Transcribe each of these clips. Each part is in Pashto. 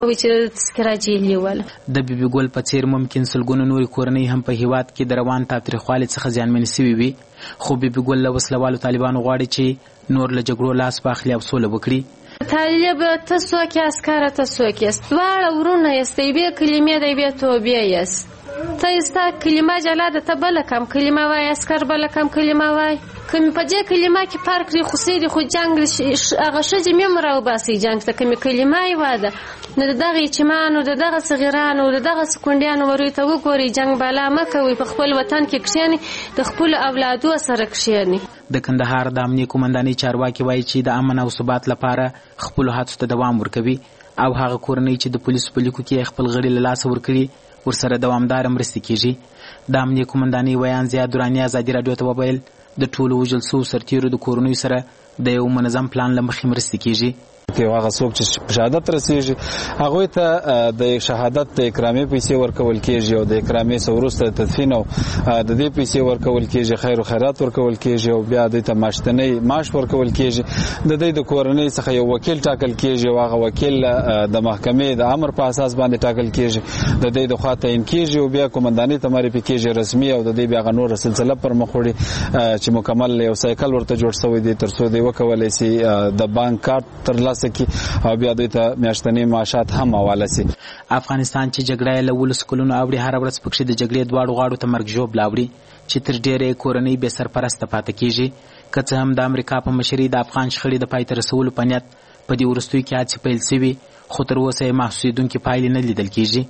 چې تذکره جیلي ول. د بیبي ګل په څیر ممکن سلګونو نورې کورنۍ هم په هیواد کې د روان تاوتریخوالي څخه زیانمنې سوي وي، خو بیبي ګل له وسلوالو طالبانو غواړي چې نور له جګړو لاس واخلي او سوله وکړي. طالب ته څوک یې، عسکره ته څوک یې، دواړه ورونه یاست، د یوې کلمې د یوې توبې یاست. ته ستا کلمه جلا ده، ته بله کم کلمه وایي، عسکر بله کم کلمه وایي. که مې په دې کلمه کې فرق لري خو سیدي خو جنګ هغه ښځې مې هم راوباسئ جنګ ته. که مې کلمه یې واده نو د دغه یتیمانو، د دغه صغیرانو، د دغه کونډیانو وروی ته وګورئ، جنګ بالا مه کوئ، په خپل وطن کې کښېنئ، د خپلو اولادو سره کښېنئ. د کندهار د امنیه قومندانۍ چارواکي وایي چې د امن او ثبات لپاره خپلو هڅو ته دوام ورکوي او هغه کورنۍ چې د پولیسو په لیکو کې خپل غړي له لاسه ورکړي ورسره دوامداره مرستې کیږي. د امنیه قومندانۍ ویان زیاد دراني ازادي راډیو ته وویل د ټولو وژل سوو سرتیرو د کورنیو سره د یو منظم پلان له مخې مرستې کیږي. کې هغه څوک چې شهادت رسیږي هغه ته د شهادت د اکرامي پیسې ورکول کیږي او د اکرامي وروسته تدفین او د دې پیسې ورکول کیږي، خیر او خیرات ورکول کیږي او بیا د تماشتنی معاش ورکول کیږي. د دې د کورنۍ څخه یو وکیل ټاکل کیږي او هغه وکیل د محکمې د امر په اساس باندې ټاکل کیږي، د دې د خوا تعیین کیږي او بیا قومندانۍ ته معرفي کیږي رسمي او د دې بیا غنور سلسله پر مخ وړي چې مکمل یو سایکل ورته جوړ شوی دی ترڅو دی وکولای شي د بانک کارت ترلاسه او بیا دوی ته میاشتنی معاشات هم حواله سي. افغانستان چې جګړه یې له 12 کلونو اوړي هر ورځ پکښې د جګړې دواړو غاړو ته مرګ ژوبله اوړي چې تر ډېره کورنۍ بې سرپرسته پاتې کیږي. که څه هم د امریکا په مشرۍ د افغان شخړې د پای ته رسولو په نیت په دې وروستیو کې هڅې پیل سوي خو تر اوسه یې محسوسېدونکې پایلې نه لیدل کیږي.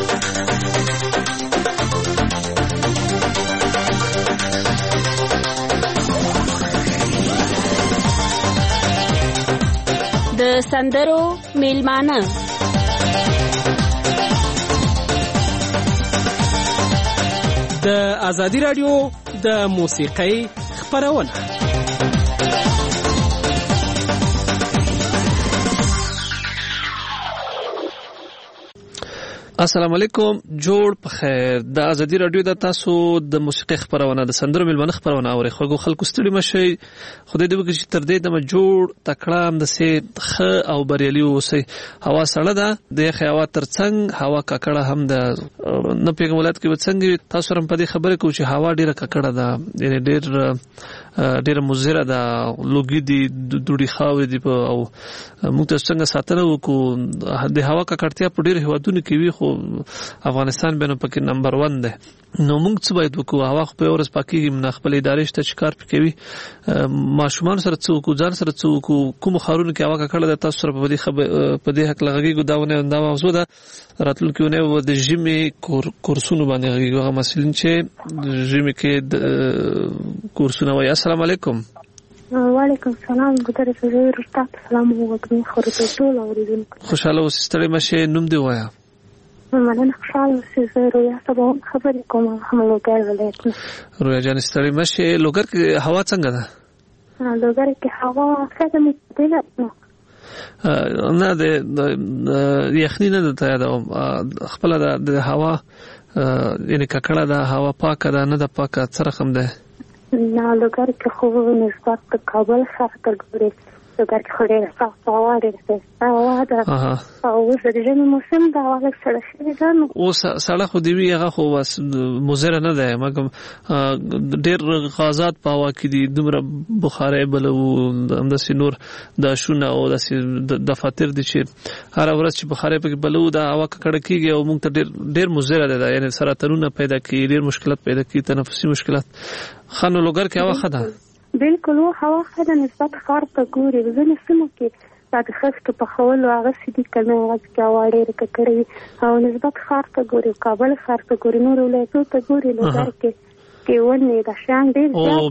د سندرو میلمانه د ازادي راډیو د موسیقۍ خپرونه. السلام علیکم، جوړ په خیر. د ازادي راډیو د تاسو د موسیقۍ خبرونه د سندرو میلمنه خبرونه اوري. خو خلکو ستړي مشي، خدای دې وکړي چې تر دې دمه جوړ تکړه هم د سي خ او بریالي اوسئ. هوا سړه ده، د یخ هوا ترڅنګ هوا ککړه هم ده. نه پیغام ولادت کې وڅنګ تاسو هم په دې خبره کوم چې هوا ډیره ککړه ده، یعنی ډیره مضره ده، لوګي دي، دوړي خاوي دي او موږ تاسو څنګه ساتنه وکړو. د هوا ککړتیا په ډیره هوادونو کې وي خو افغانستان به نو پکې نمبر 1 ده. نو موږ څه باید وکړو؟ هوا خو په ورځ پاکيږي، نه خپل ادارې شته چې کار کوي، ماشومان سره څه وکړو، ځان سره څه وکړو. کوم خارونه کې هوا ککړه ده تاسو سره په دې حق لغږی داونه دا موضوع ده. راتلونکي ونه د ژمي کورسونو باندې هغه مسلین چې ژمي کې کورسونه وایي. السلام علیکم. وعلیکم السلام. ګټه زوی رښتا سلام وګورم خورته ټول اوریدونکو. خوشاله اوسئ، ستړي مشه. نوم دی وایا؟ مننه. خوشاله اوسئ. رویا سبا خبرې کوم هم لوګر ولایت. رویا جان ستړي مشه. لوګر کې هوا څنګه ده؟ لوګر کې هوا څنګه متدله نه د یخني نه ده، دا خپل د هوا یعنی ککړه ده، هوا پاکه ده نه ده پاکه، څه رقم ده؟ نه لوګر کې خو نسبت د کابل ښار ته ګوري لوګر کې خو ډېره سخته هوا هوا ده او اوس د ژمي موسم ده، هوا لږ سړه شوې ده. نو اوس سړه خو دې وي، هغه خو مضره نه ده، مګر ډېر غازات په هوا کې دي، دومره بخارۍ بلو، همداسې نور داشونه او داسې دفاتر دي چې هره ورځ چې بخارۍ پکې بلو دا هوا ککړه کېږي او موږ ته ډېر مضره ده، یعنی سرطانونه پیدا کوي، ډېر مشکلات پیدا کوي، تنفسي مشکلات. خانو لوګر کې هوا ښه ده؟ بالکل هوا ښه ده. نسبت ښار ته ګوري ځینې سیمو کې د خښتو پخولو هغه سدي کنه هغه کې هوا ډېره ککړه وي او نسبت ښار ته ګوري، کابل ښار ته ګوري، نور ولایتونو ته ګوري. لوګر کې ونې د شان ډېر او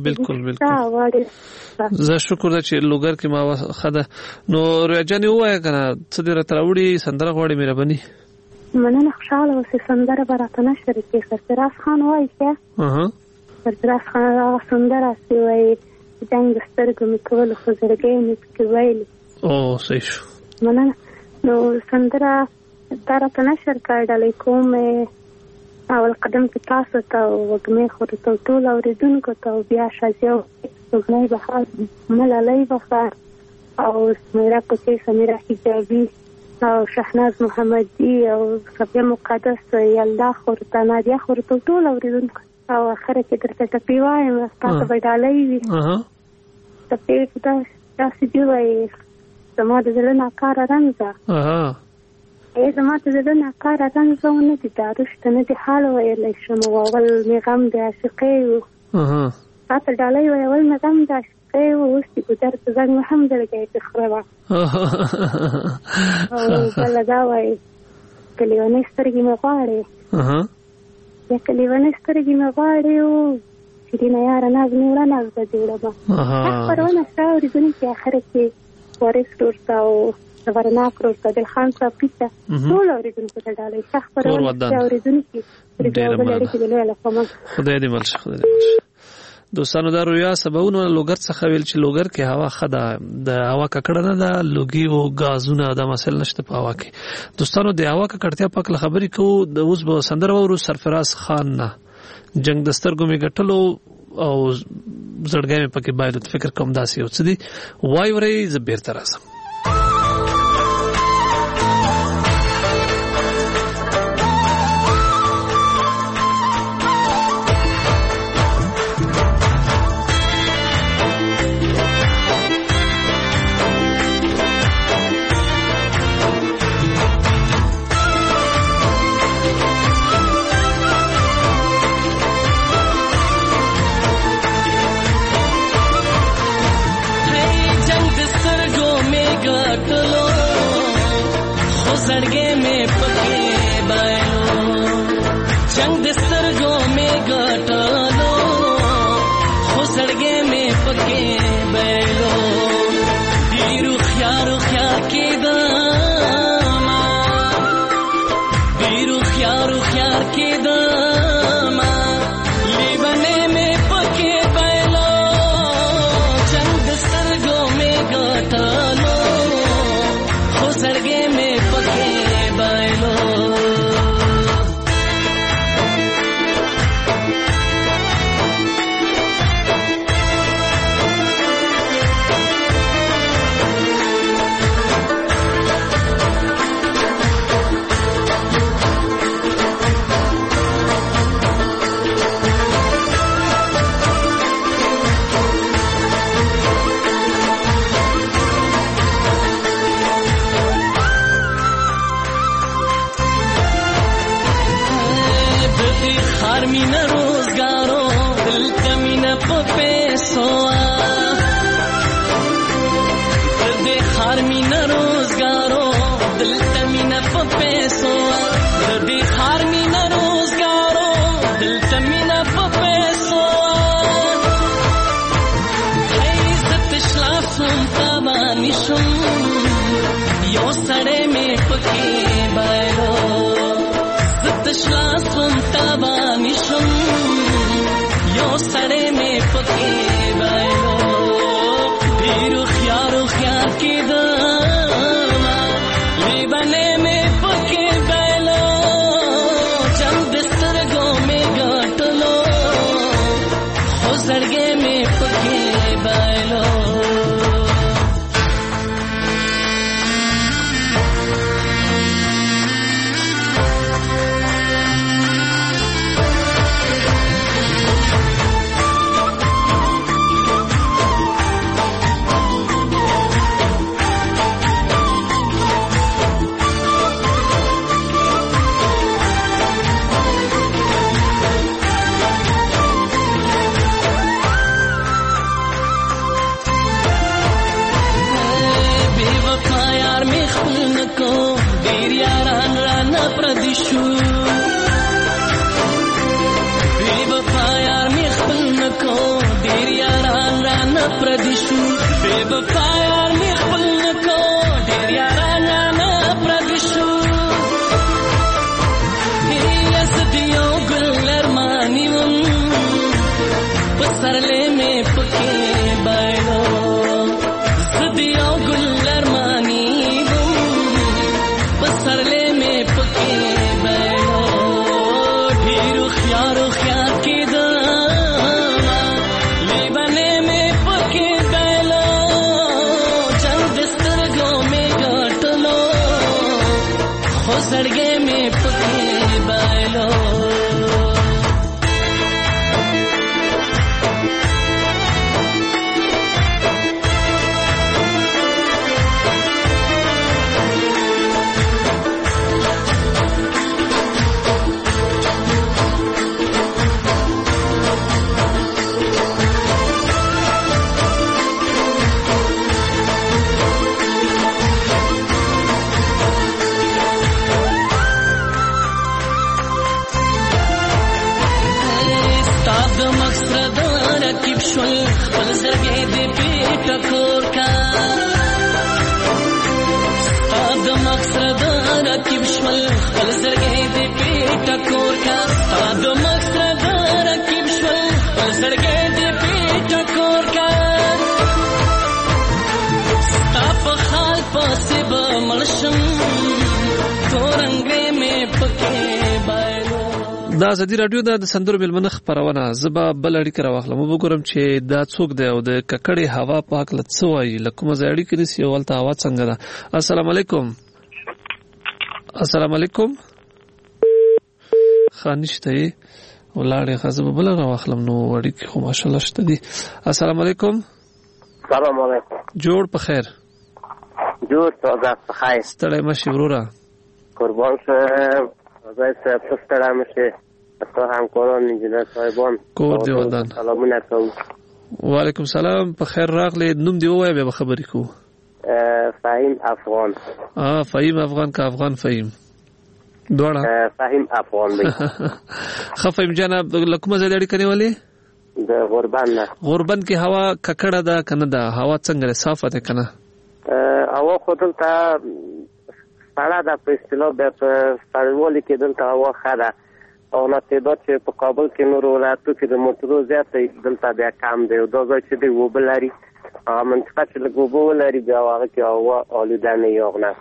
بالکل زه شکر ده چې لوګر کې ما ښه ده. نو رویا جانې ووایه که نه څه دې راته راوړي سندره غواړې مهرباني؟ مننه. خوشحاله اوسئ. سندره به راته نه شریکې. سرفراز خان وایي ښه؟ سرفراز خان هغه سندره چې وایي جنګ د سترګو مې کولو خو زړګی مې پکې ویلي. او صحیح شو. مننه. نو سندره دا راته نشر کړی ډالۍ کوم اول قدم کې تاسو ته وږمې خورته ټول اوریدونکو ته بیا شازیو وږمې بهار ملالۍ بهار او سمیرا کوچۍ سمیرا حجابي او شهناز محمدي او صفیه مقدس یلدا خورته نادیه خورته ټول اوریدونکو او اخره کې درته ټپې وایم تاسو به ډالۍ وي ټپې داسې دي وایي زما د زړه ناکاره رنځه زما د زړه ناکاره رنځه ونه دي دارو شته نه دي حال ویلی شم اول مې غم د عاشقۍ و تاته ډالۍ وایي اول مې غم د عاشقۍ و اوس دې ګودر ته زنګ مې هم زړګی کې خره وه او بله دا وایي که لیونۍ سترګې مې غواړې یا که لیونۍ سترګې مې غواړې او شیرینه یاره ناز مې وړه ناز به دې وړمه دا خپرونه شته اورېدونکي اخره کې وارث ورور ته او غرناک ورور ته دلخان صاحب ته ټول اورېدونکو ته ډالۍ ښه خپرونه شته اورېدونکي بل اړیکې د لویه لخوا خدای دې مل شي خدای دې مل شي دوستانو دا رویا سباونه لوګر څخه ویل چې لوګر کې هوا ښه ده د هوا ککړه نه ده لوګي او غازونه دا مسل نشته په هوا کې دوستانو د هوا ککړتیا په اړه خبرې کوو د اوس به سندره ورو سرفراز خان نه جنگ دسترګو می ګټلو او زړګی مې پکې باید فکر کوم داسې او څه دي وای ورې زبیر ترازم زړګي مې پکې بایلو دا ازادي رادیو د سندرو ملمنه خبرونه زبا بل اړیکه راوخلم وګورم چې دا څوک دی او د ککړې هوا پاک لڅوي لکه مزه اړیکه نسی ولته هوا څنګه ده السلام علیکم السلام علیکم خانشته ولاړې خزب بل راوخلم نو اړیکه خو ماشاءالله شته دي السلام علیکم السلام علیکم جوړ په خیر جوړ تازه په خیر ستړی مشي وروره قربان شه زای څه ستړی مشه تاسو هم کورون انجنیر صاحبان کور دی ودان سلامونه کوم وعلیکم سلام په خیر راغلی نوم دی وای به خبرې کو فهیم افغان فهیم افغان کا افغان فهیم دوړه فهیم افغان دی خفیم جناب لکه مزه لري کني والی د غربان کې هوا ککړه ده کنه ده هوا څنګه صافه ده کنه هوا خودل ته سړه ده په اصطلاح د سړوالي کې دلته هوا خره او نه تعداد چې په کابل کې نور ولایتو کې د موټرو زیات دلته بیا کم دی او دا ځای چې دی وبه لري منطقه چې لږ وبه ولري بیا هغه کې هوا آلوده نه یاغنه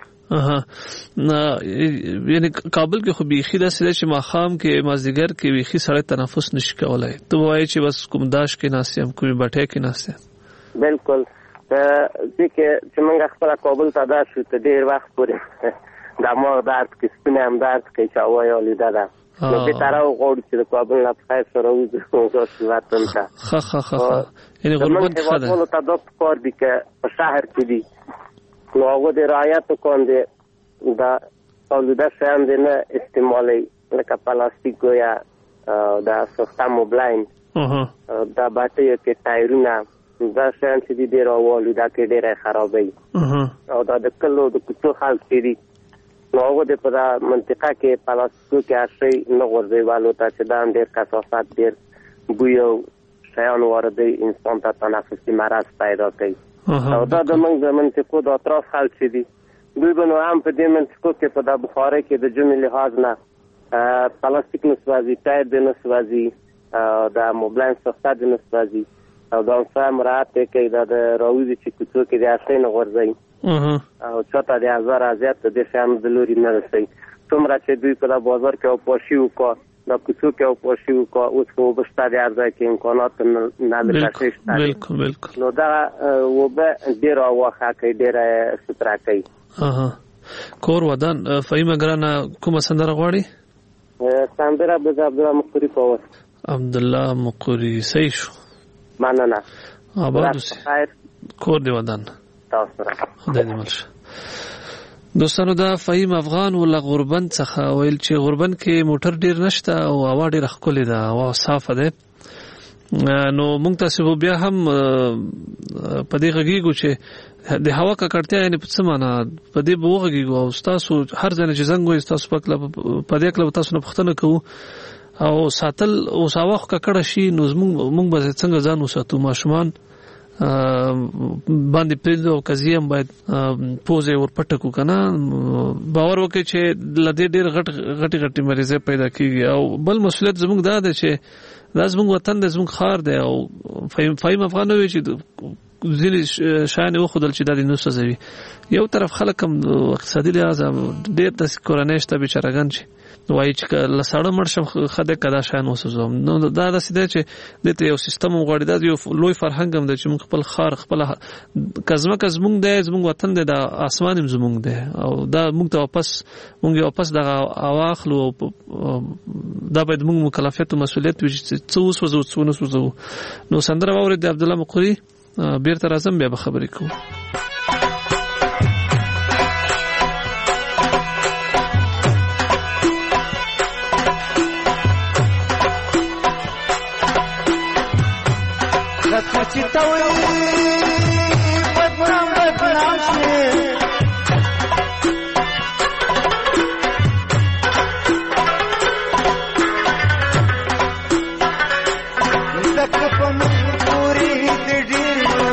یعنی کابل کې خو بیخي داسې ده چې ماښام کې مازدیګر کې بیخي سړی تنفس نشي کولی ته وایې چې بس کوم داش کې ناست یم کومې بټۍ کې ناست یم بالکل دې کې چې موږ خپله کابل ته دا شو ته ډېر وخت پورې دماغ درد کوي سپینې هم درد کوي چې هوا یې آلوده ده نو بهتره وغواړو چې د کابل نه په خیر سره وځو داسې وطن ته یعنې غربت ښه ده زموږ ته دا پکار دي که په شهر کې دي نو هغه د رعایت وکاندې دا آلوده شیان دې نه استعمالوي لکه پلاستیک یا دا سسته موبلاین دا بټیو کې ټایرونه دا شیان چې دي ډېر هوا آلوده کوي ډېره یې خرابوي او دا د کلو د کوڅو خلک چې دي نو هغه د په دا منطقه کې پلاستیکو کې هر شی نه غورځوي والو ته چې دا هم ډېر کثافت ډېر بوی او شیان واردوي انسان ته تنفسي مرض پیدا کوي او دا د موږ د منطقو د اطراف خلک چې دي دوی به نو هم په دې منطقو کې په دا بخارۍ کې د جمعې لحاظ نه پلاستیک نه سوځي ټایر دې نه سوځي دا موبلاین سخته دې نه سوځي او دا څه مراعات کوي دا د راوځي چې کوڅو کې د هر شی نه غورځوي او چاته د هزار زیات د شیانو د لوري نه رسوي څومره چې دوی په دا بازار کې اوپاشي وکړه دا کوڅو کې اوپاشي وکړه اوس خو اوبه شته د هر ځای کې امکانات نه لکه شته بالکل نو دا اوبه ډېره هوا ښه کوي ډېره ستره کوي کور ودان فهیمه ګرانه کومه سندره غواړي سندره به د عبدالله مقوري په وس عبدالله مقوري صحیح شو مننه آباد اوسې کور دی ودان تاسو سره خدای دې مل شه دوستانو دا فهیم افغان ول غربن څخه ویل چې غربن کې موټر ډیر نشته او هوا ډیر ښکلې ده هوا صافه ده نو موږ تاسو بیا هم په دې غږیږو چې د هوا ککړتیا یعنی په څه معنا په دې بوغږیږو او تاسو هر ځای چې زنګ وي تاسو په دې کله تاسو نه پوښتنه کوو او ساتل او ساوخ ککړه شي نو موږ به څنګه ځان وساتو ماشومان باندې پریدو او قضیه باید پوزه ورپټ کو کنه باور وکړي چې لدې ډېر غټي مریضه پیدا کیږي او بل مسؤلیت زموږ دا ده چې دا زموږ وطن د زموږ خار دی او فهم افغان وي چې ځینې شیان وښودل چې دا د نو سزوي. یو طرف خلک هم اقتصادي لحاظ ډېر داسې کورنۍ شته بیچارهګان چې وایي چې له ساړه مړ شم ښه دی که دا شیان وسوځوم. نو دا داسې دی چې دې ته یو سیستم هم غواړي. دا یو لوی فرهنګ هم دی چې موږ خپل ښار خپله که ځمکه زموږ دی زموږ وطن دی دا اسمان هم زموږ دی او دا موږ ته واپس دغه واخلو. دا باید موږ مکلفیت او مسؤلیت وي چې څه وسوځو څه ونه سوځوو. نو سندره واورېد د عبدالله مقري بیرته راځم بیا به خبرې کوو. چې توي بدنام شي زکه په مجبوري دې ډیرو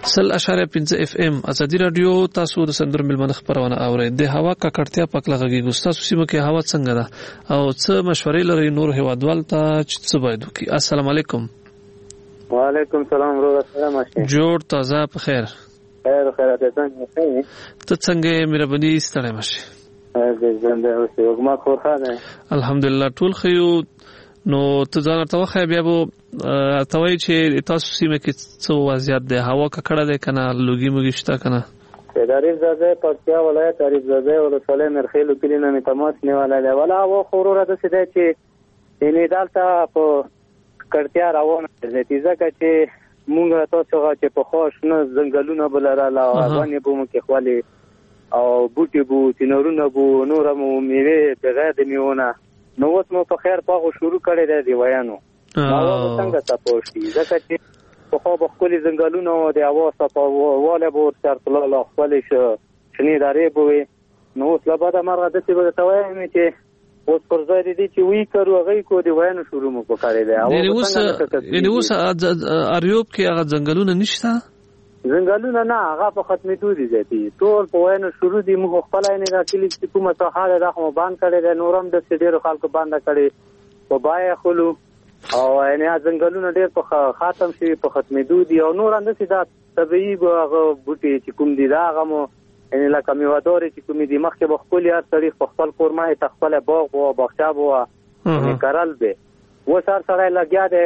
100.5 FM ازادي رادیو تاسو د سندرو ملمنه خبرونه اورئ د هوا ککړتیا پکلغږی ګستاسو سیمه کې هوا څنګه ده او څه مشورې لري نور هیوادوال ته چې څه باید وکړي. السلام علیکم. وعلیکم السلام ورحمۃ الله وبرکاته. جوړ تازه په خیر. خیرات څنګه ته څنګه مهرباني ستړی مشه. زنده اوسې وګما خو ښه. الحمدلله ټول خيو. نو ته ځان ته وخه بیا به توای چې تاسو سیمه کې څه وضعیت ده هوا ککړه ده کنه لوګي موږي شته کنه تعریف زده پکتیا ولایت تعریف زده ولسوالۍ مرخیلو کلی نه تماس نیواله ده ولا هوا خوروره ده چې دې دالته په کړتیا روانه ده ځکه چې موږ تاسو چې په خوش نه ځنګلونه بلراله باندې بوم کې خالي او بوټي بو تنورونه بو نورمو میوه بغیر د میونه نو اوس مو په خیر پاغو شروع کړی دی ویانو نو څنګه تاسو ځکه چې په خو بخولي ځنګلونو د اواز په واله بو ترتلله خپل شنی داري بوي نو اوس لا بعد مرغه د څه به توای چې اوس پر ځای دي چې وی کړو غي کو دی ویانو شروع مو کړی دی او اوس اریوب کې هغه ځنګلونه نشته ځنګلونه نه هغه په ختمېدو دي ځتي ټول په وینو شروع دي موږ خپل نه راکلي چې کومه ساحه ده خو باندې کړي د نورم د سډیرو خلکو باندې کړي په بای خلو او نه ځنګلونه ډېر په ختم شي په ختمېدو دي او نور اند سي دا طبيعي بوټي چې کوم دي دا هغه مو ان لکه میوادوري چې کوم دي مخکې بخولي هر تاریخ په خپل کورمای تخپل باغ او باغچا بو کارل به و سر سره لګیا دی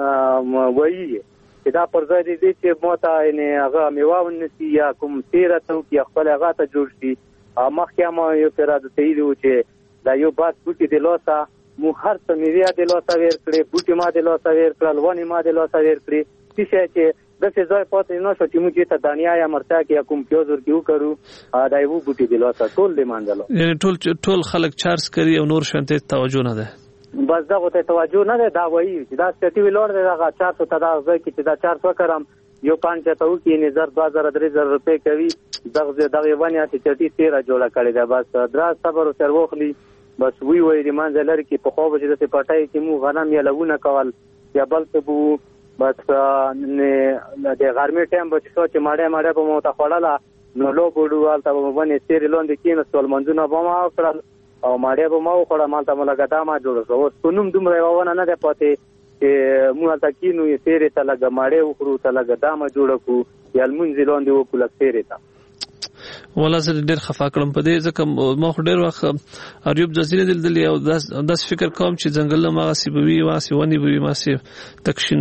وایي دا پر ځای دي چې موته ان هغه میوه ونسي یا کوم تیره تو کې خپل هغه ته جوړ شي مخکې ما یو پیراده تیلو چې دا یو باد بوټي د لوسا مو هر څه میوه د لوسا ور کړې بوټي ما د لوسا ور کړل ونی ما د لوسا ور کړې چې د څه ځای پاتې نو شو چې موږ ته دانیا یا مرتا کې کوم پیوزر کیو کرو دا یو بوټي د لوسا ټول دی مانځلو یعنی ټول خلک چارج کوي او نور شانته توجه نه ده بس دا غوته توجه نه ده دا وایي چې دا ستې ویلور ده هغه 400 ته دا ځای کې چې دا 400 کرم یو پانچ ته وکی نظر 2000 روپے کوي دغه ونیا چې چټي 13 جوړه کړی دا بس درا صبر او سر وخلی بس وی د منځلر کې په خو به د پټای کې مو غنم یا لونه کول یا بل ته بو بس نه د غرمه ټایم به چې ماړه په مو ته خړاله نو لو بډوال ته باندې سیر لوند کې نو سول منځونه به ما کړل او ماړه به ما خړه مالته ملګدا ما جوړ شو سنوم دومره ونه نه ده پته چې مو ته کینو یې سیر ته لګ ماړه وخرو ته لګدا ما جوړ کو یا المنځ لوند و کول سیر ته ولا زه ډېر خفا کړم په دې ځکه ما خو ډېر وخت اریوب جزیره دلدلی او داس فکر کوم چې ځنګل ما سیبوي واسي ونی بوي ما سي تکشن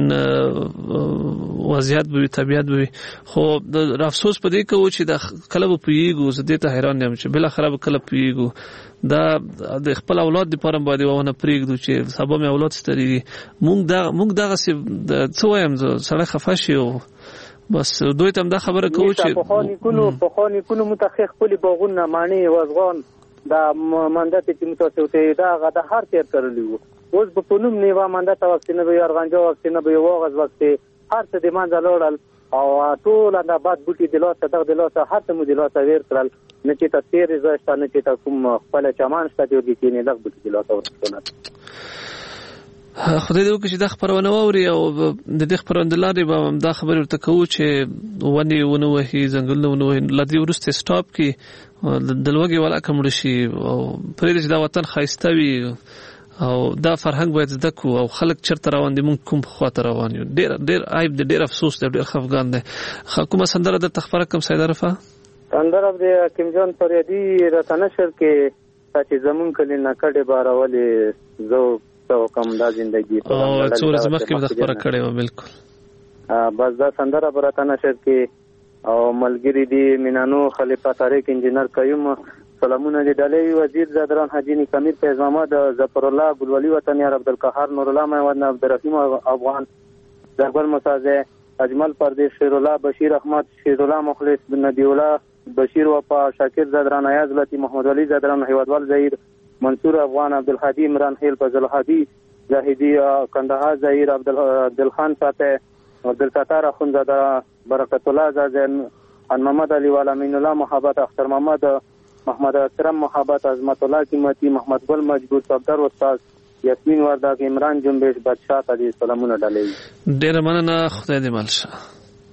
وضعیت بوي طبيعت بوي خو د افسوس په دې کوم چې د کلب پیګو زه دې ته حیران یم چې بل خراب کلب پیګو دا د خپل اولاد لپاره باندې ونه پریږدو چې سبا مې اولاد ستري موږ دا څه وایم سره خفاشي او بس دوی تم دا خبره کوي چې په خوني کونو متخخ خپل باغونه معنی وزغان دا مندته چې متوسه ته دا غدا هر تیر کړلی وو اوس په پونم نیوا مندته وخت نه به ارغانجو وخت نه به وغز وخت هر څه د منځ لوړل او ټول دا باد بوټي د لاسه دغه د لاسه هر څه مو د لاسه ویر کړل نه چې تیر زښت نه چې کوم خپل چمان شته دی کې نه دغه بوټي د لاسه ورسونه خدای دې وکړي چې دا خبرونه واوري او د دې خبرونه لاري به دا خبر ورته کوو چې ونی ونه وهي ځنګلونه ونه وهي لدی ورسته سټاپ کې د لوګي ولا کوم شي او پرې چې دا وطن خایسته وي او دا فرهنګ باید زده کو او خلک چرته روان دي مونږ کوم خواته روان یو ډېر عیب ډېر افسوس ډېر خفګان دي کومه سندره د تخبره کوم سید عرفه سندره د کیم جون فریدي راتنشر کې چې زمون کلی نه کډه بارولې زو تو کم دا زندگی او څور زمخ کې د خبره کړې و بالکل بس دا سندره براتانه شر کې او ملګری دی مینانو خلیفہ طارق انجینر قیوم سلامونه دی ډلې وزیر زادران حاجی کمیر فیض محمد ظفر الله ګلولی وطن یار عبدالقهار نور الله محمد عبدالرحیم افغان دربل مسازه اجمل پردیش شیر الله بشیر احمد شیر الله مخلص بن نبی الله بشیر وفا شاکر زادران ایاز لطی محمد علی زادران هیوادوال زهیر منصور افغان عبدالحدی عمران خیل فضل الحدی زاهدی کندهار زهیر عبدالخان فاتح عبدالستار اخونزاده برکت الله زازن ان محمد علی والا امین الله محبت اختر محمد اکرم محبت عظمت الله قیمتی محمد گل مجبور صفدر استاد یاسمین ورداګ عمران جنبش بادشاہ علی سلامونه ډالې ډیر مننه خدای دې مالشه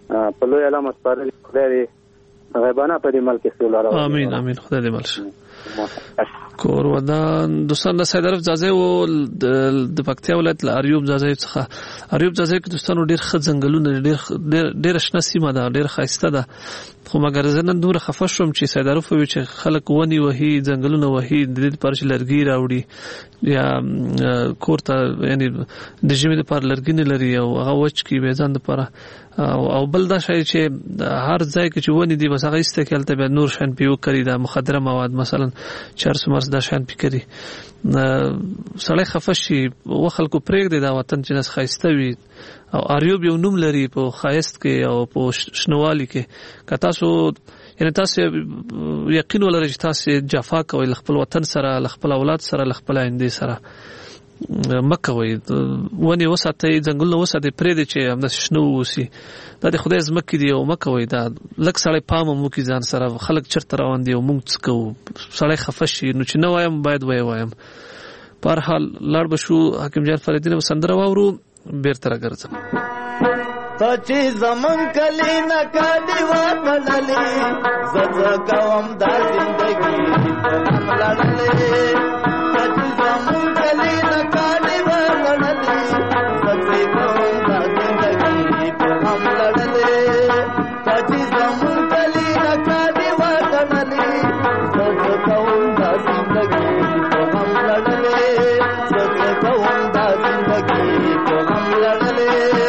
په لوی علامه سپارل خدای غیبانه په دې ملک استولاره. امين امين. خدای دې مل کور ودان دوستان د سید عرف ځای او د پکتیا ولایت له اریوب ځای څخه اریوب ځای کې دوستانو ډیر ښه ځنګلونه ډیر شنه سیمه ده ډیر ښایسته ده خو مګر زه نن دومره خفه شوم چې سید عرف وی چې خلک ونی وهي ځنګلونه وهي د دې لپاره چې لرګي راوړي یا کور ته یعنی د ژمي لپاره لرګي نه لري او هغه وچ کی به ځان لپاره او بل دا شای چې هر ځای کې چې ونی دی بس هغه استقلال ته به نور شان پیو کړی دا مخدره مواد مثلا چرس مرز دا شان پی کړی سړی خفه شي و خلکو پرېږدي دا وطن چې نس ښایسته وي او اریوب یو نوم لري په ښایست کې او په شنوالي کې که تاسو یعنی تاسو یقین ولرئ چې تاسو جفا کوئ له خپل وطن سره له خپل اولاد سره له خپل آینده سره مکوئ ونې وساتئ ځنګلونه وساتئ پرېږدئ چې همداسې شنه واوسي دا د خدای ځمکې دي او مکوئ دا لږ سړی پام هم وکړي ځان سره خلک چېرته روان دي او موږ څه کوو سړی خفه شي نو چې نه وایم باید ویې وایم په هر حال لاړ به شو حکیم جان فریدین به سندره واورو بیرته راګرځم ته چې زمون کلی نه کاډي وتړلې زه کوم دا زندګي هم لړلې ته چې زمون کلی نه کاډي وتړلې زه کوم دا زندګي هم لړلې ته چې زمون کلی نه کاډي وتړلې زه کوم دا زندګي هم لړلې زه کوم دا زندګي هم لړلې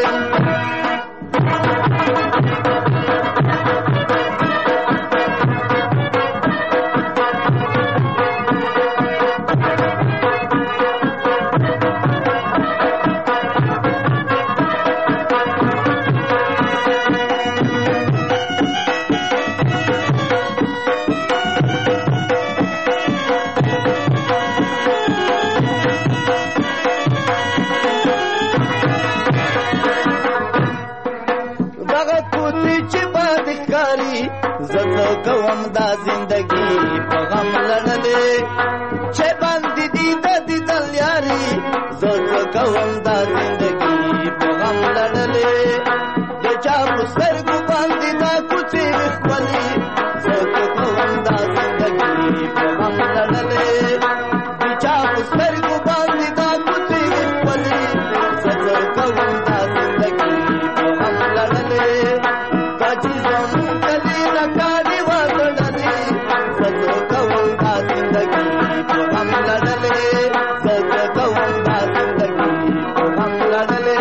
کوم دا زندگی په غم لړلې چې باندې دي د دیدل یاري زه کوم دا زندگی په غم لړلې د چا په سترګو باندې دا کوڅې خپلې زه کوم دا زندگی په غم لړلې د چا په سترګو باندې دا کوڅې خپلې زه کوم دا زندگی په غم لړلې کاچې زمون کلی نه کاډي وتړلې زه کوم دا زندگی په غم لړلې زه کوم دا زندگی په غم لړلې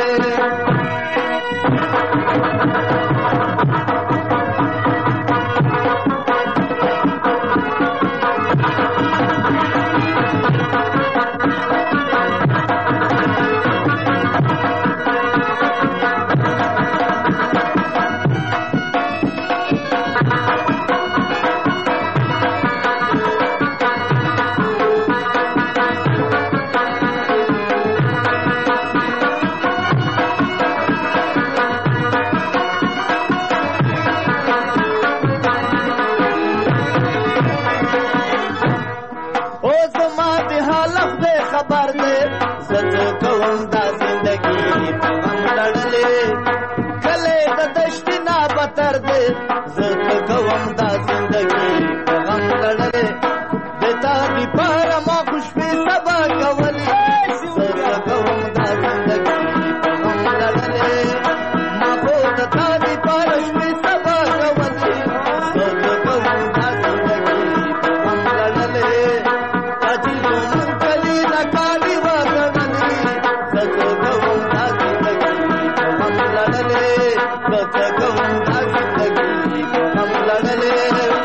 خبر دے زه کوم دا زندگی په غم لړلې کله د دشتي نه بتر دے زه کوم دا زندگی په غم لړلې د تا دی پر ما خوش په سبا کولی زه کوم دا زندگی په غم لړلې ما خو د تا دی پر په سبا کولی زه کوم دا زندگی په غم لړلې اجي زمون کلی نه کاډي وتړلې زه کوم دا زندگی په غم لړلې زه کوم دا زندگی په غم لړلې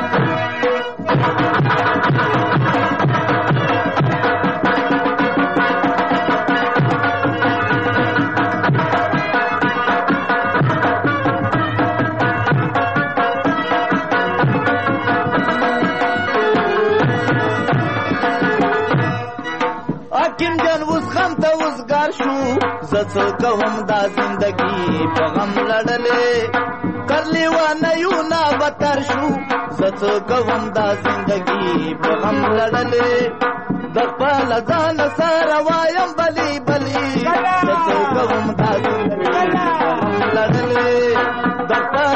حکیم جان اوس غم ته وزګار شو زه کوم دا زندگی په غم لړلې کرلی وانه یو نه بتر شو زه کوم دا زندگی په غم لړلې د خپل ځان سره وایم بلی بلی زه کوم دا زندگی په غم لړلې د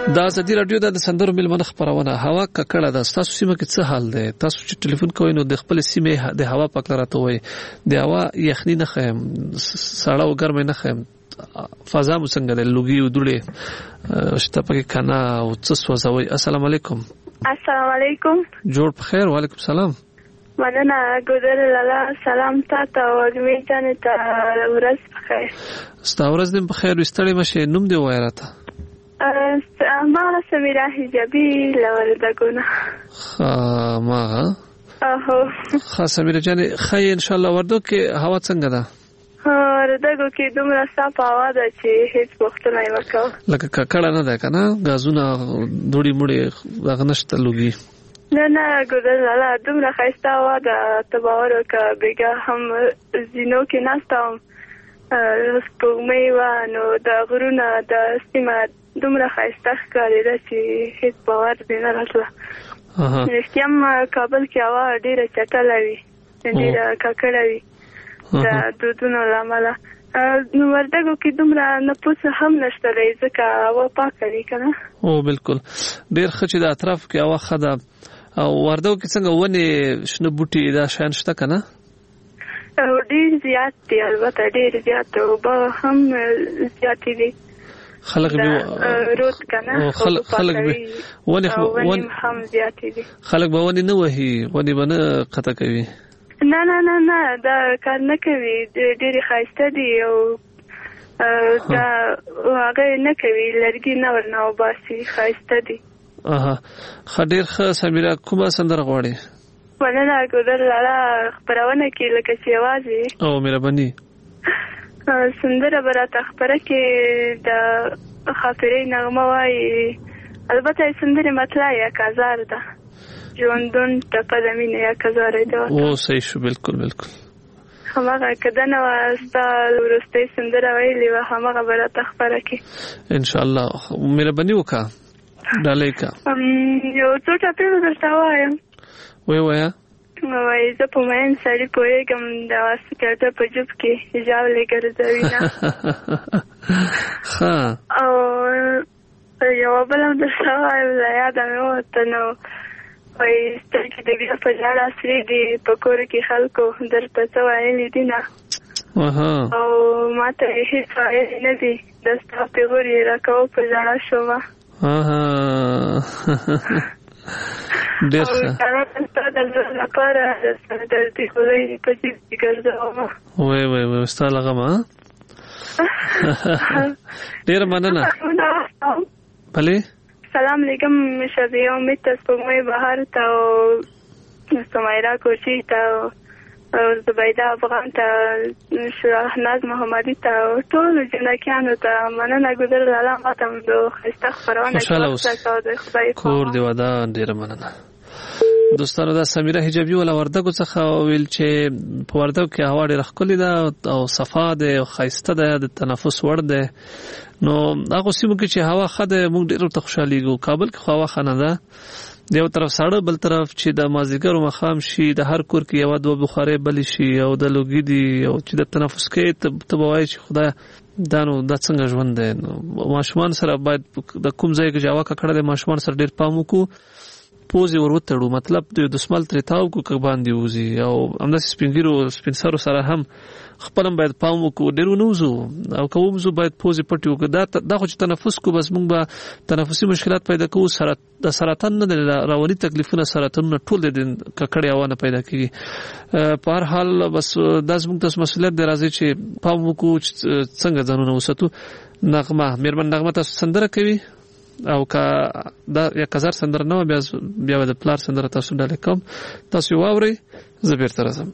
دا ازادي رادیو د سندرو ملمنه خبرونه هوا ککړه ده. تاسو سیمه کې څه حال ده؟ تاسو چې ټلیفون کوئ نو د خپل سیمه د هوا پاک لراته وي. د هوا یخني نه خیم، سړه او ګرمه نه خیم. فضا مو څنګه ده؟ لوګي او دوړې شته پکې کنه او څه سوځوي. السلام علیکم. السلام علیکم. جوړ په خیر. وعلیکم السلام. مننه ګودر لاله. سلام تاسو او اجمیر جان ته ورځ په خیر. ستا ورځ دې په خیر. وستړی مشه. نوم دې وای راته. ما سمیرا حجابی لوردګونه. ما سمیرا جان خیر ان شاء الله. وردګو کې هوا څنګه ده؟ وردګو کې دومره صاف هوا ده چې هیڅ وختونه یې وکړ. لکه ککړه نه ده کنه؟ غازونه دوړي موړي هغه نشته لوګي. نه ګودر لاله دومره ښایسته هوا ده. ته باور وکړه بیګا هم زینو کې ناستم سپوږمۍ وه نو د غرونه د سیمه دومره ښایسته ښکارېده چې هیڅ باور دې نه راتله. رښتیا هم کابل کې هوا ډېره چټله وي، ډېره ککړه وي د دودونو له امله. نو وردګو کې دومره نفوس هم نشته دی ځکه هوا پاکه وي که نه. او بالکل ډېر ښه چې د اطراف کې هوا ښه ده. او وردګو کې څنګه ونې شنه بوټي دا شیان شته که نه؟ ډېر زیات دي، البته ډېر زیات. اوبه هم زیاتې دي. خلق به رود کنه خلق به ونی هم زیاتې دي. خلق به ونی نه وهي، ونی به نه قطع کوي. نه دا کار نه کوي. ډېرې ښایسته دي او دا هغه نه کوي، لرګي نه ورنه وباسي. ښایسته دي. ښه ډېر ښه. سمیرا کومه سندره غواړې؟ مننه ګودر لاله. خپرونه کې لکه چې یوازې او مهرباني سندره به راته خپره کې د خاطرې نغمه وایي. البته یې سندرې مطلع یک هزار ده. ژوندون ټپه د مینې یک هزار ده. او صحیح شو. بالکل هماغه که ده نه وه ستا وروستۍ سندره ویلې وه هماغه به راته خپره کې انشاءالله. مهرباني وکړه ډالۍ که یو څو ټپې به درته ووایم. وایه. وایي زه په مین سړي پوهېږم د سکرټه په جوب کې ژاولې ګرځوي نه. او یوه بله هم درته ووایم له یاده مې ووته. نو وایي سترګې د بیا په ژړا سرې دي، په کور کې خلکو درته څه ویلي دي نه. او ما ته یې هېڅ ویلي نه دي. د ستا پیغور یې راکوه په ژړا شومه. ډېر ښه. وای ستا له غمه. ډېره مننه. بلې سلام علیکم شبیه امید ته، سپوږمۍ بهار ته او سمیرا کوچي ته او زبیده افغان ته، شهناز محمدي ته او ټولو جنکیانو ته مننه. ګودر لاله ماته هم د ښایسته خپرونه خوشحاله اوسه. کور دې ودان. ډېره مننه. دوستانو دا سمیرا حجابي ولا وردګو څخه ویل چې په وردګو کې هوا ډېره ښکلې ده او صفا ده او ښایسته ده، د تنفس وړ ده. نو هغه سیمو کې چې هوا ښه ده موږ ډېر ورته خوشحالېږو. کابل کې خو هوا ښه نه ده. د یو طرف ساړه، بل طرف چې د مازدیګر و ماښام شي د هر کور کې یوه دوه بخارۍ بلې شي او د لوګي دي او چې د تنفس کوي ته به وایې چې خدای دا څنګه ژوند دی. نو ماشومان سره باید د کوم ځای کې چې هوا ککړه دی ماشومان سره ډېر پام وکړو. پوزې ور وتړو، مطلب د دسمال ترې تاو کړو که باندې وځي. او همداسې سپین سرو سره هم خپل هم باید پام وکړو. ډېر ونه وځو او که ووځو باید پوزې پټې وکړو. دا خو چې تنفس کو بس موږ به تنفسي مشکلات پیدا کوو. د سرطان نه د رواني تکلیفونه، سرطانونه ټول د ککړې هوا نه پیدا کېږي. په هر حال بس دا زموږ تاسو مسؤلیت دی. راځئ چې پام وکړو چې څنګه ځانونه وساتو. نغمه مېرمن نغمه تاسو سندره کوي او که دا یک هزار سندره نه بیا د پلار سندره تاسو ډالۍ کوم. تاسو یې واورئ، زه بیرته راځم.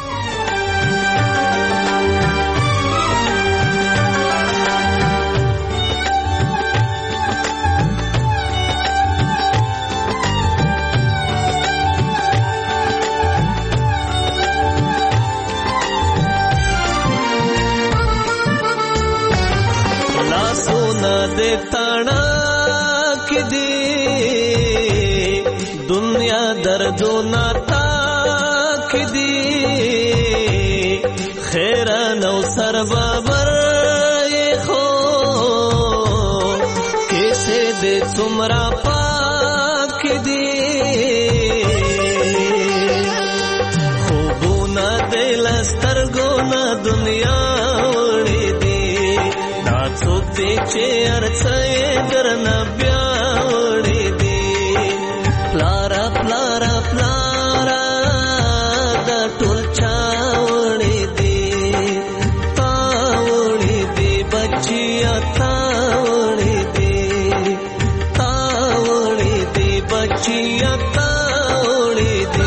لاسونه دې تاڼه دنیا دردونه تاک دی خیران او سر بابر خو کیسے دې څومره پاک دي خوبونه دې لسترګو نه دنیا وړې دي دا څوک دې چې هر څه یې درنه بیا وړې دي پلاره پلاره پلاره دا ټول چا وړې دي تا وړې دي بچیا تا وړې دي تا وړې دي بچیا تا وړې دي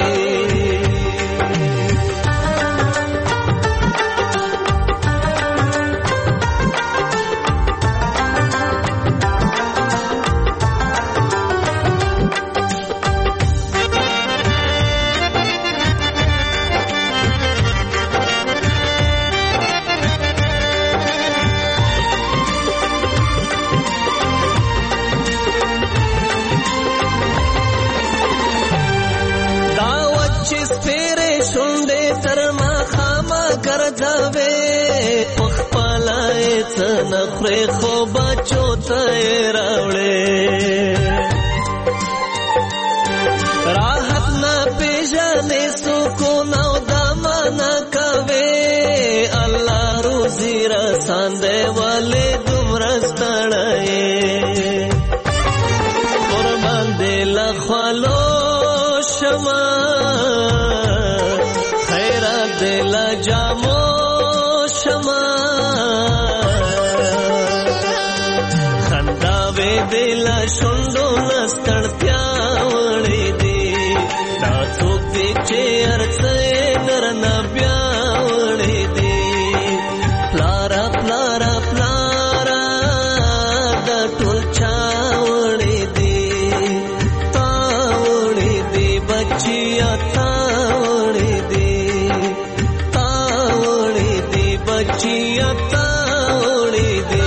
نخره خو بچو ته راوړې راحت نه پیژنې سکون او دمن کوي الله روزي رساندې ولې دومره ستړی قربان دې لخوالو شما خیرات دې لجامو شما دلا شوندو نستړتیا وړې دي دا څوک دې چې هر څه درنه بیا وړې دي پلاره پلاره پلاره دا ټول چا وړې دي تا وړې دي بچیا تا وړې دي تا وړې دي بچیا تا وړې دي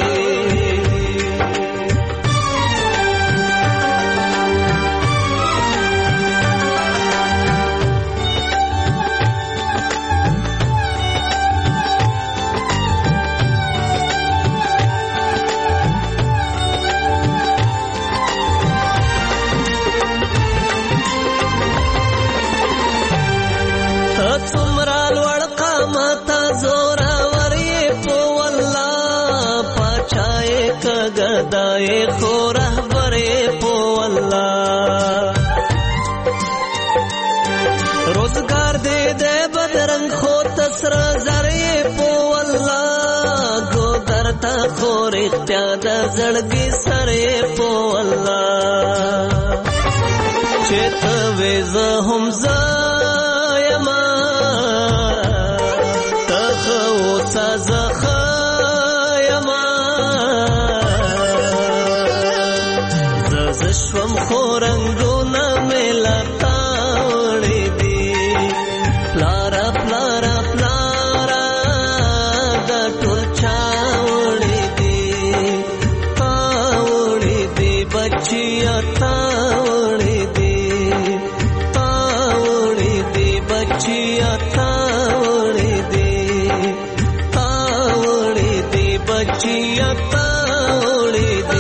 گدائے خو رہبرے پو اللہ روزگار دے دے بدرنگ خو تسر زرے پو اللہ گو درتا خور اختیاد زڑگی سرے پو اللہ چیت ویز ہم زایما تخو سازخ شوم خورنګونه ملا تاوړې دي پلاره پلاره پلاره دا ټول چا وړې دي تاوړې دي بچیا تاوړې دي تاوړې دي بچیا تاوړې دي تاوړې دي بچیا تاوړې دي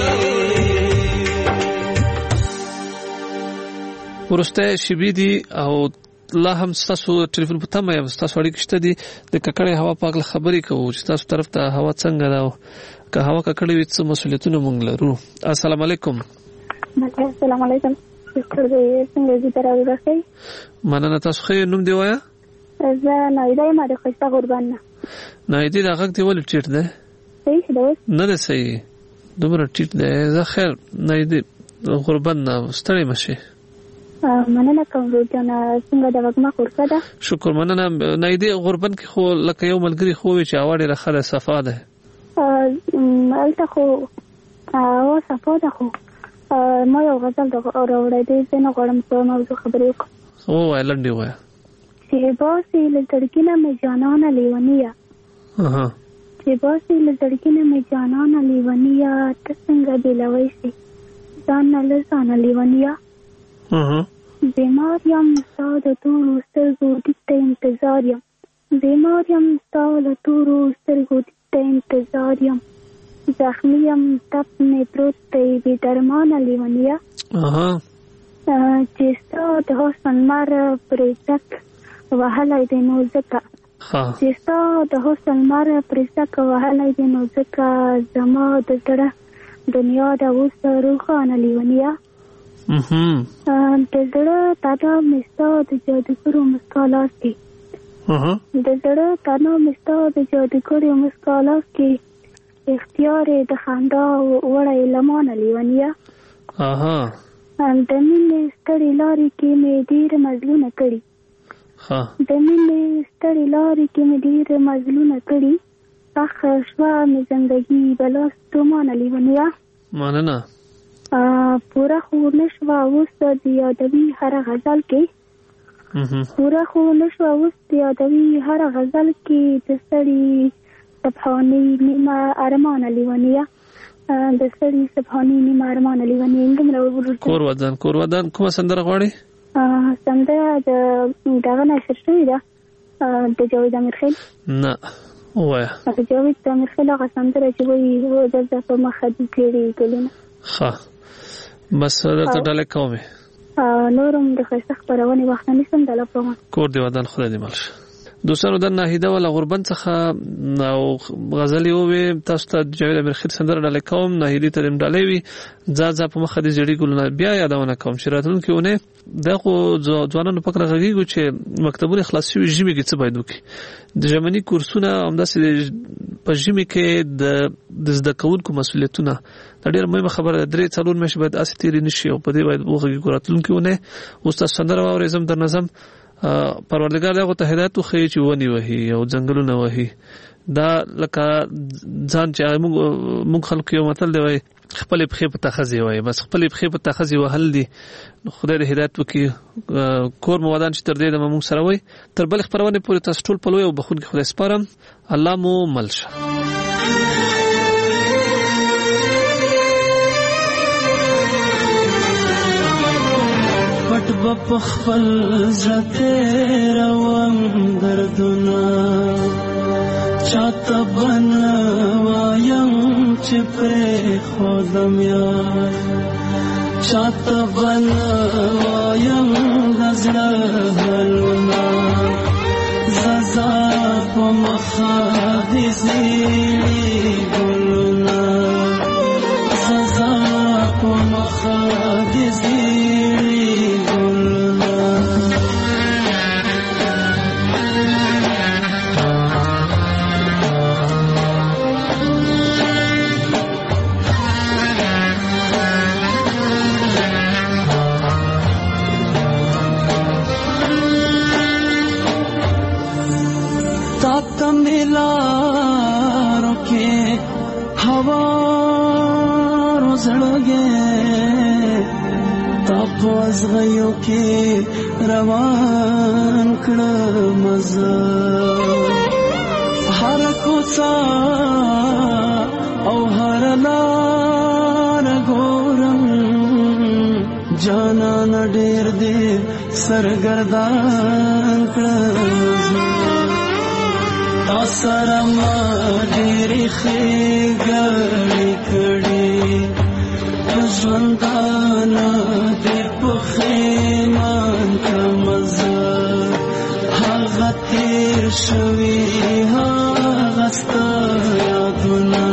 ورسته شبي دي او لا هم تاسو ټلیفون په تمه یم تاسو اړیکه شته دي د ککړې هوا پاک خبرې کوو چې تاسو طرف ته هوا څنګه ده که هوا ککړې وي څه مسؤلیتونه مونږ لرو السلام علیکم السلام علیکم څنګه دې تراوی راځي مننه تاسو خې نوم دی وایا زه نایده یم د خوشتا قربان نایده دا غږ دی ولې ټیټ ده صحیح ده نه ده صحیح دومره ټیټ ده زه خیر نایده قربان نه ستړی مشه مننه کوم جنا څنګه دا وګما کورکا ده شکر مننه نایدي غربن کې خو لکه یو ملګری خو چې اواړه راخله صفا ده الته خو او صفا ده خو ما یو غزل د اورولې دې نه غواړم په موضوع خبرې وکړم او ولندې وای چې باسي لړکینه مې جانانه لیونیا چې باسي لړکینه مې جانانه لیونیا څنګه دی لوي سي ځان نه ځان لیونیا بیمار یم ستا د تورو سترګو دیک ته انتظار یم بیمار یم ستا د تورو سترګو دیک ته انتظار یم زخمی یم تپ مې پروت دی بې درمانه لیونیه چې ستا د حسن مر پر عزت وهلی دی نو ځکه چې ستا د حسن مر پر عزت وهلی دی نو ځکه زما د زړه دنیا د اوس روښانه لیونیه د زړه تانا مې ستا د جادوګرو مسکا لاس کې د زړه تانا مې ستا د جادوګرو مسکا لاس کې اختیار د خندا وړی لمانه لیونیه د مینې ستړې لارې کې مې ډېر مزلونه کړي د مینې ستړې لارې کې مې ډېر مزلونه کړي پخ شوه مې زندګي بلا ستومانه لیونیه مننه پوره خو نشوه اوس د یادوي هره غزل کې پوره خو نشوه اوس د یادوي هره غزل کې د ستړي سبحاني نیمه ارمانه لیونیه د ستړي سبحاني نیمه ارمانه لیونیه کور ودان کومه سندره غواړي؟ سندره دغه نشر شوې ده د جاوید امیرخیل نه ووایه د جاوید امیرخیل هغه سندره چې وایي دلته په مخه دي کړي ګلونه ښه بس درته ډالۍ کوم نورم د ښایسته خپرونې وخت نه نیسم د الله په امان کور دې ودان خدای دې مل شه دوستانو د ناهیده ولا غربن څخه او غزلې وې تاسو ته جاوید امیرخیل سندره ډالۍ کوم ناهیدې ته دې ډالۍ وي ځا په مخه دې جړې ګلونه بیا یادونه کوم چې راتلونکي ونه دغه ځوانانو پکې راغږیږي چې مکتبونه خلاص شي ژمي کې څه باید وکړي د ژمنی کورسونه همداسې په ژمي کې د زده کوونکو مسؤلیتونه ډېر مهمه خبره ده 3-4 میاشتې باید اسې تیرې نشي او په دې باید وغږیږو راتلونکي ونه استاد سندره واورېزم در نظم پروردګار دغه ته هدایت وخی چې ونی وهي او ځنګلونه وهي دا لکه ځان چې موږ خلک یو متل دی وای خپل پخې په تخزي وای بس خپل پخې په تخزي وهل دي خدای دې هدایت وکي کور مودان چې تر دې د موږ سره وای تر بل خبرونه پورې تاسو ټول په لوی او بخون کې خدای سپارم الله مو ملشه په خپل زړه روان دردونه چاته بنوایم چې پرې خودم یار چاته بنوایم د زړه حالونه زازا په مخه دې زیړي ګلونه زازا په مخه دې زیړي غيو کې روان کړه مزه هر کوڅه او هر لار ګورم جانان ډېر دې سرګردان کړه تاسره ما ډېرې ښېګڼې کړې ژوندانه دې پخیمان کمزه هغه تیر شوي هغه ستا یادونه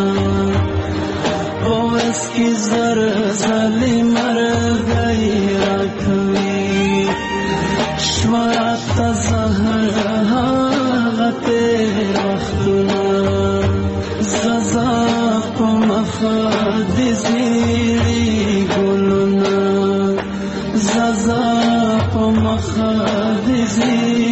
اوس کې زر ځلې مرګی راکوي شوه راته زهر هغه تیر وختونه ززا په مخه دې زیړي ګلونه زازا په مخه دې